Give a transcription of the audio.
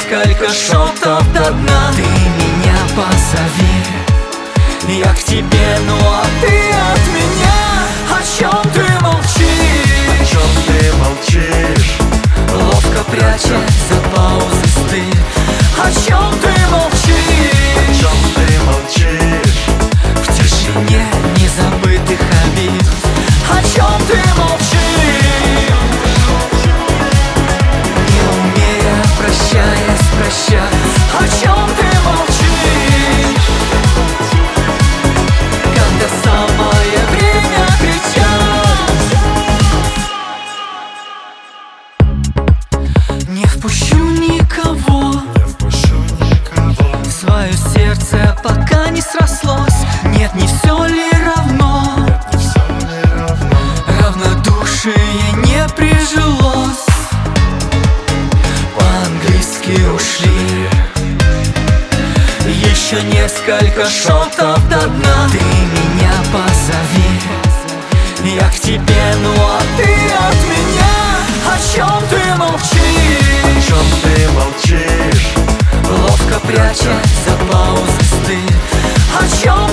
несколько шотов до дна. Ты меня позови, я к тебе, ну а ты от меня. О чем ты молчишь? О чем ты молчишь? Ловко пряча за паузы стыд. О чем ты молчишь? О чем ты молчишь? В тишине незабытых обид. О чем ты молчишь? Не умея, прощаясь, прощаясь. О чем ты молчишь? Когда самое время кричать. Не впущу никого в свое сердце, пока не срослось. Нет, не все ли равно? Равнодушие не прижилось. По-английски ушли. Еще несколько шотов до дна. Ты меня позови, я к тебе, ну а ты от меня. О чем ты молчишь? О чем ты молчишь? Ловко пряча за паузы стыд. О чем